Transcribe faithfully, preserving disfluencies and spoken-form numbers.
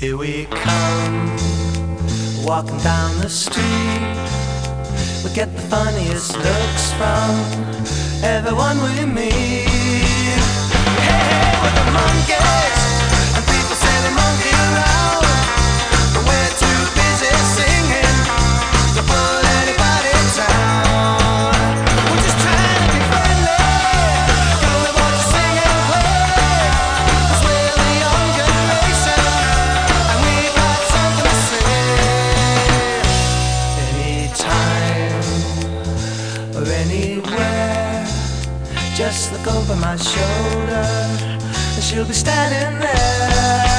Here we come, walking down the street. We get the funniest looks from everyone we meet. Hey, hey, we're the monkeys, and people say they monkey around, but we're too busy singing to put anybody down. We're just trying to be friendly, go with what you sing and play, 'cause we're the young generation, and we got something to say. Anytime or anywhere, just look over my shoulder, and she'll be standing there.